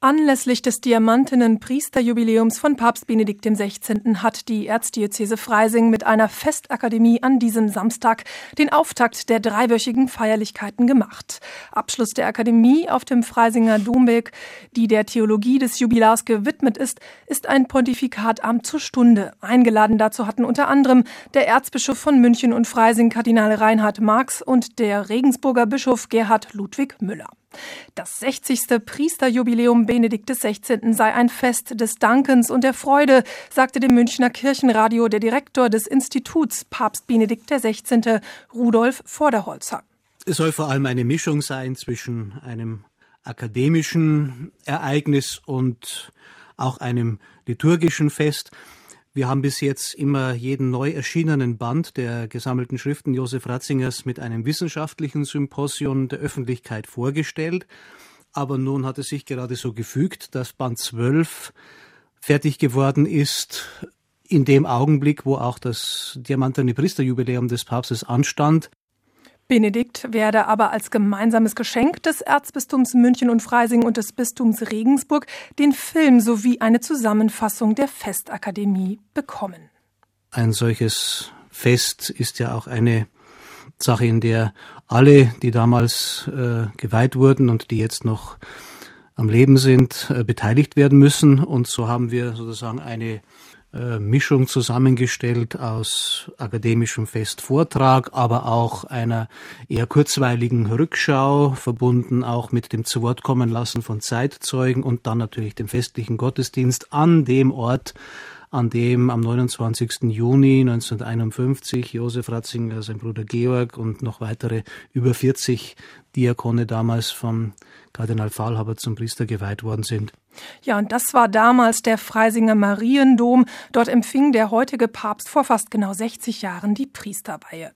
Anlässlich des Diamantinnen-Priesterjubiläums von Papst Benedikt XVI. Hat die Erzdiözese Freising mit einer Festakademie an diesem Samstag den Auftakt der dreiwöchigen Feierlichkeiten gemacht. Abschluss der Akademie auf dem Freisinger Domberg, die der Theologie des Jubilars gewidmet ist ein Pontifikatamt zur Stunde. Eingeladen dazu hatten unter anderem der Erzbischof von München und Freising, Kardinal Reinhard Marx, und der Regensburger Bischof Gerhard Ludwig Müller. Das 60. Priesterjubiläum Benedikt XVI. Sei ein Fest des Dankens und der Freude, sagte dem Münchner Kirchenradio der Direktor des Instituts Papst Benedikt XVI., Rudolf Vorderholzer. Es soll vor allem eine Mischung sein zwischen einem akademischen Ereignis und auch einem liturgischen Fest. Wir haben bis jetzt immer jeden neu erschienenen Band der gesammelten Schriften Josef Ratzingers mit einem wissenschaftlichen Symposion der Öffentlichkeit vorgestellt. Aber nun hat es sich gerade so gefügt, dass Band 12 fertig geworden ist, in dem Augenblick, wo auch das Diamantene-Priesterjubiläum des Papstes anstand. Benedikt werde aber als gemeinsames Geschenk des Erzbistums München und Freising und des Bistums Regensburg den Film sowie eine Zusammenfassung der Festakademie bekommen. Ein solches Fest ist ja auch eine Sache, in der alle, die damals geweiht wurden und die jetzt noch am Leben sind, beteiligt werden müssen. Und so haben wir sozusagen eine Mischung zusammengestellt aus akademischem Festvortrag, aber auch einer eher kurzweiligen Rückschau, verbunden auch mit dem Zuwortkommenlassen von Zeitzeugen und dann natürlich dem festlichen Gottesdienst an dem Ort, an dem am 29. Juni 1951 Josef Ratzinger, sein Bruder Georg und noch weitere über 40 Diakone damals vom Kardinal Fahlhaber zum Priester geweiht worden sind. Ja, und das war damals der Freisinger Mariendom. Dort empfing der heutige Papst vor fast genau 60 Jahren die Priesterweihe.